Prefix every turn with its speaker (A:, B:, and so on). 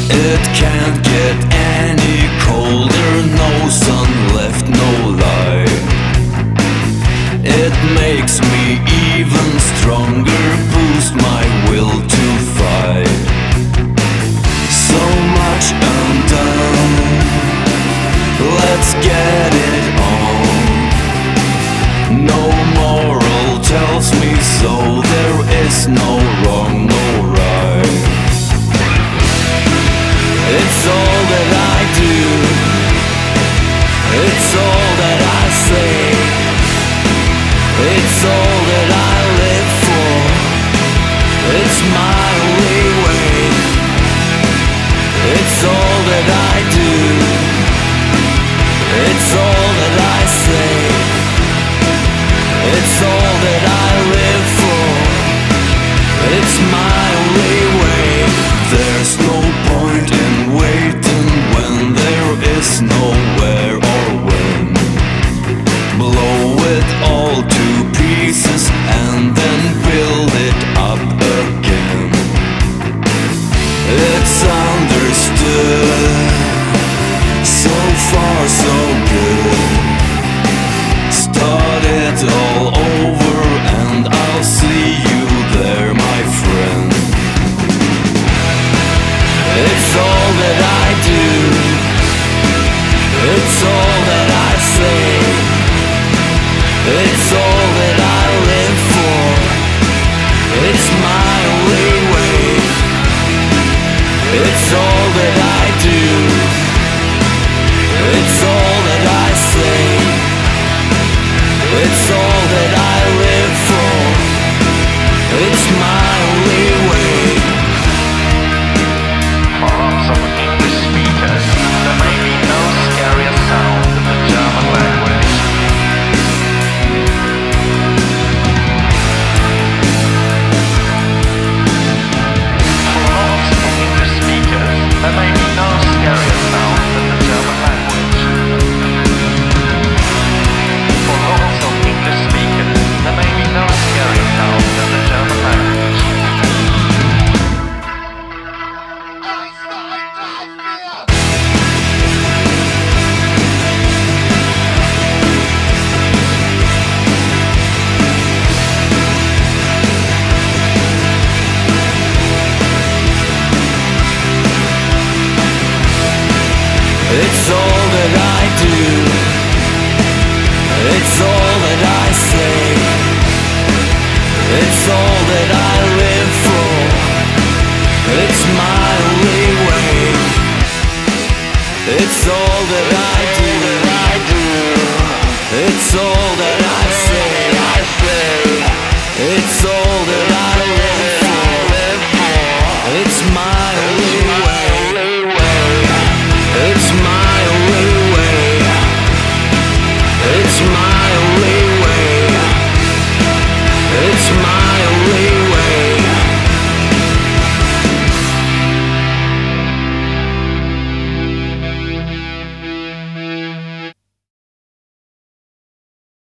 A: It can't get any colder, no sun left, no light. It makes me even stronger, boost my will to fight. So much undone, let's get it on. No moral tells me so, there is no wrong, no right. It's all that I do, it's all that I say, it's all that I live for, it's my only way. It's all that I do, it's all that I say, it's all that I live for, it's my only way. There's no point in waiting when there is nowhere or when. Blow it all to pieces and then build it up again. It's understood, so far so good. Start it all over and I'll see you there, my friend. It's all that I do, it's all that I say, it's all that I live for, it's my only way. It's all that I do, it's all that I say, it's all that I live for, it's my only way.
B: For some English speakers, there may be no scarier sound than the German language. For lots of English speakers, there may be no scarier sound than the German language. For lots of English speakers, there may be no scarier sound than the German language.
A: It's all that I do, it's all that I say, it's all that I live for, it's my only way. It's all that I